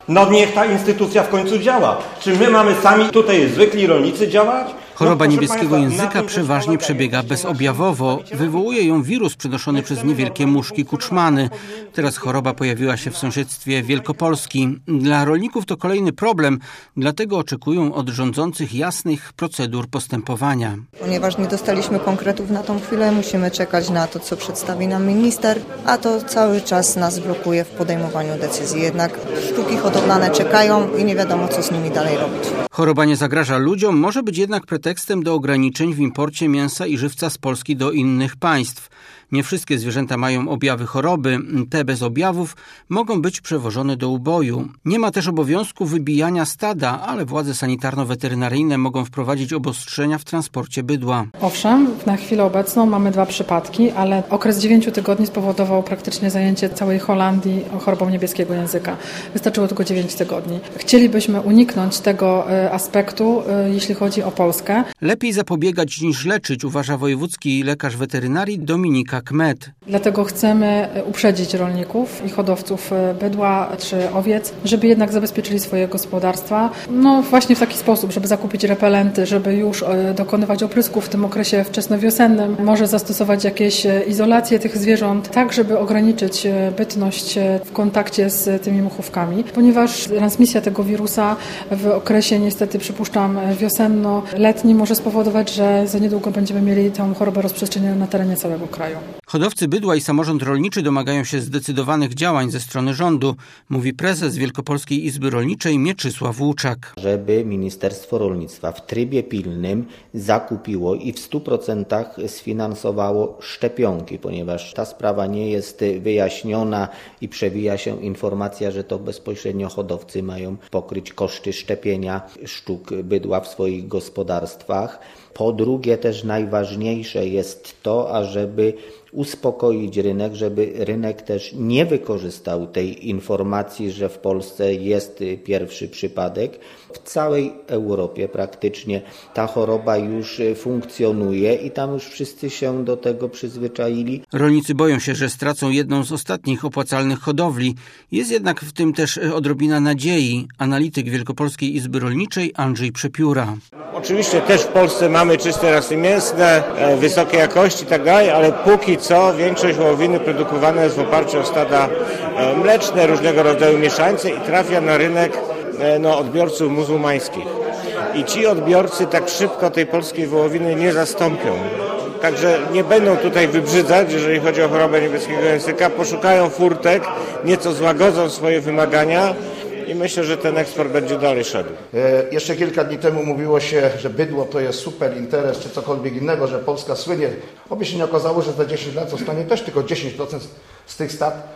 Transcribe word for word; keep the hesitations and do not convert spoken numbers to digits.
No niech ta instytucja w końcu działa. Czy my mamy sami tutaj zwykli rolnicy działać? Choroba niebieskiego języka przeważnie przebiega bezobjawowo. Wywołuje ją wirus przenoszony przez niewielkie muszki kuczmany. Teraz choroba pojawiła się w sąsiedztwie Wielkopolski. Dla rolników to kolejny problem, dlatego oczekują od rządzących jasnych procedur postępowania. Ponieważ nie dostaliśmy konkretów na tą chwilę, musimy czekać na to, co przedstawi nam minister, a to cały czas nas blokuje w podejmowaniu decyzji. Jednak sztuki hodowlane czekają i nie wiadomo, co z nimi dalej robić. Choroba nie zagraża ludziom, może być jednak pretekstem do ograniczeń w imporcie mięsa i żywca z Polski do innych państw. Nie wszystkie zwierzęta mają objawy choroby. Te bez objawów mogą być przewożone do uboju. Nie ma też obowiązku wybijania stada, ale władze sanitarno-weterynaryjne mogą wprowadzić obostrzenia w transporcie bydła. Owszem, na chwilę obecną mamy dwa przypadki, ale okres dziewięciu tygodni spowodował praktycznie zajęcie całej Holandii chorobą niebieskiego języka. Wystarczyło tylko dziewięć tygodni. Chcielibyśmy uniknąć tego aspektu, jeśli chodzi o Polskę. Lepiej zapobiegać niż leczyć, uważa wojewódzki lekarz weterynarii Dominika Kmet. Dlatego chcemy uprzedzić rolników i hodowców bydła czy owiec, żeby jednak zabezpieczyli swoje gospodarstwa. No właśnie w taki sposób, żeby zakupić repelenty, żeby już dokonywać oprysków w tym okresie wczesnowiosennym. Może zastosować jakieś izolacje tych zwierząt, tak żeby ograniczyć bytność w kontakcie z tymi muchówkami, ponieważ transmisja tego wirusa w okresie niestety przypuszczam wiosenno-letnim może spowodować, że za niedługo będziemy mieli tę chorobę rozprzestrzenianą na terenie całego kraju. Hodowcy bydła i samorząd rolniczy domagają się zdecydowanych działań ze strony rządu, mówi prezes Wielkopolskiej Izby Rolniczej Mieczysław Łuczak. Żeby Ministerstwo Rolnictwa w trybie pilnym zakupiło i w stu procentach sfinansowało szczepionki, ponieważ ta sprawa nie jest wyjaśniona i przewija się informacja, że to bezpośrednio hodowcy mają pokryć koszty szczepienia sztuk bydła w swoich gospodarstwach. Po drugie też najważniejsze jest to, ażeby uspokoić rynek, żeby rynek też nie wykorzystał tej informacji, że w Polsce jest pierwszy przypadek. W całej Europie praktycznie ta choroba już funkcjonuje i tam już wszyscy się do tego przyzwyczaili. Rolnicy boją się, że stracą jedną z ostatnich opłacalnych hodowli. Jest jednak w tym też odrobina nadziei. Analityk Wielkopolskiej Izby Rolniczej Andrzej Przepióra. Oczywiście też w Polsce mamy czyste rasy mięsne, wysokiej jakości i tak dalej, ale póki co większość wołowiny produkowana jest w oparciu o stada mleczne, różnego rodzaju mieszańce i trafia na rynek no, odbiorców muzułmańskich. I ci odbiorcy tak szybko tej polskiej wołowiny nie zastąpią. Także nie będą tutaj wybrzydzać, jeżeli chodzi o chorobę niebieskiego języka, poszukają furtek, nieco złagodzą swoje wymagania. I myślę, że ten eksport będzie dalej szedł. E, jeszcze kilka dni temu mówiło się, że bydło to jest super interes, czy cokolwiek innego, że Polska słynie. Oby się nie okazało, że za dziesięć lat zostanie też tylko dziesięć procent z tych stad